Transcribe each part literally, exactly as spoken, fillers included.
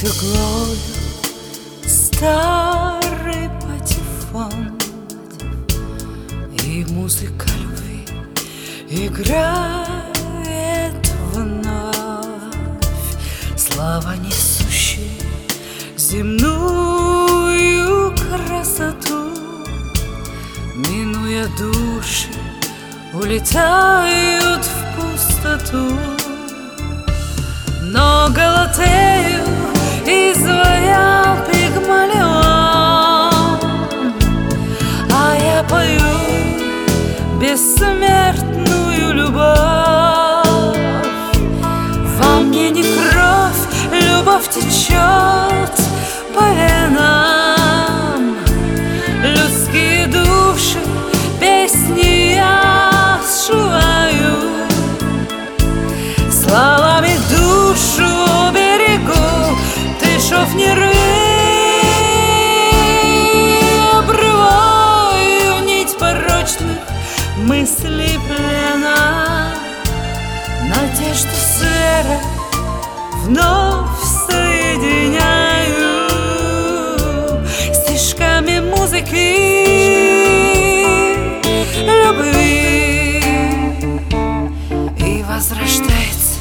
иглою старый патефон, и музыка любви играет вновь, слова несущие земную красоту, минуя души, улетают в пустоту. Но Галатею изваял Пигмалион, а я пою бессмертную любовь. Во мне не кровь, любовь течет по венам, людские души, песни я сшиваю, словами душу берегу, ты шов не рви, обрываю нить порочных мыслей плена, надежду с верой вновь соединяю стишками музыки любви, и возрождается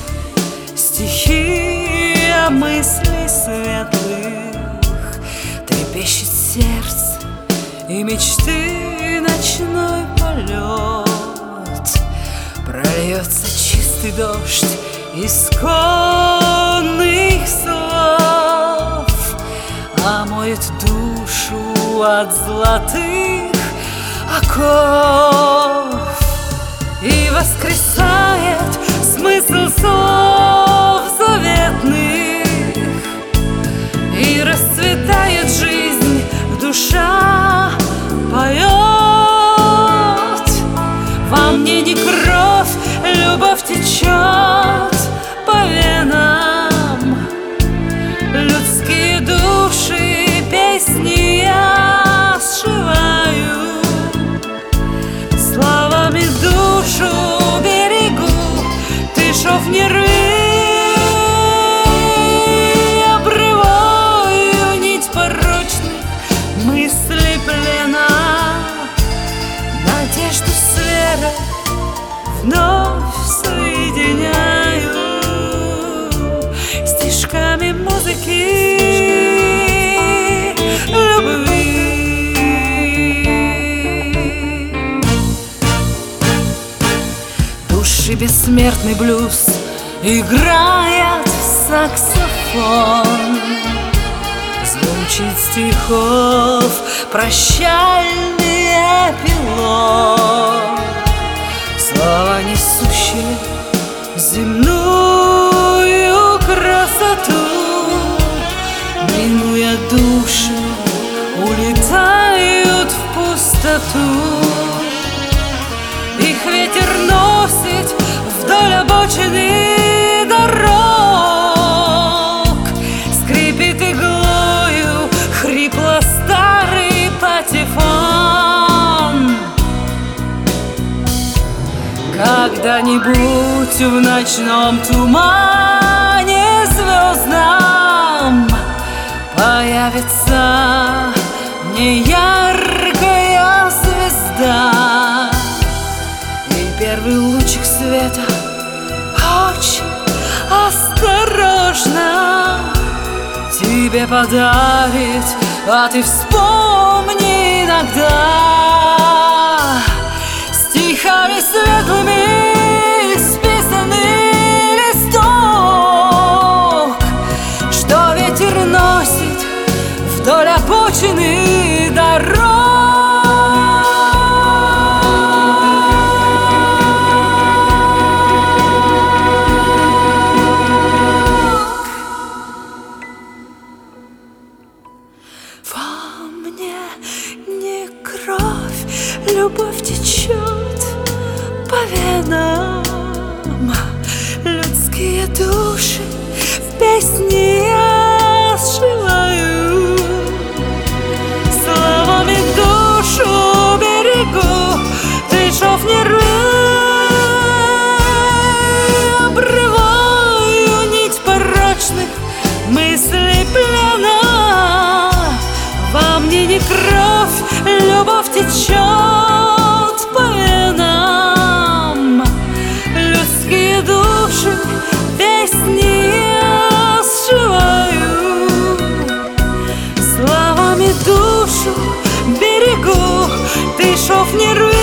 стихия мыслей светлых, трепещет сердце и мечты ночной полет, прольется чистый дождь исконных слов, омоет душу от золотых оков, и воскресает смысл слов заветных, и расцветает жизнь, душа поет. Во мне не кровь, любовь течет по венам, людские души, песни я сшиваю, словами душу берегу, ты шов не рви, обрываю нить порочных мыслей плена, надежду с верой вновь соединяю стишками музыки любви. Души бессмертный блюз играет саксофон, звучит стихов прощальный эпилог, слова несущие земную красоту, минуя души, улетают в пустоту. Их ветер носит вдоль обочины дорог, скрипит иглою хрипло старый патефон. Когда-нибудь в ночном тумане звездном появится неяркая звезда, и первый лучик света очень осторожно тебе подарит, а ты вспомни иногда стихами светлыми списанный листок, что ветер носит вдоль обочины дорог. Во мне не кровь, любовь течет по венам, людские души в песни я сшиваю, словами душу берегу, ты шов не рви, обрываю нить порочных мыслей мысли плена. Во мне не кровь, любовь течет по венам. Людские души песни сшиваю, словами душу берегу, ты шов не рви.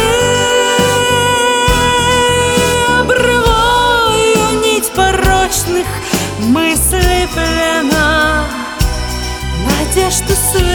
Обрываю нить порочных мыслей плена, надежду свою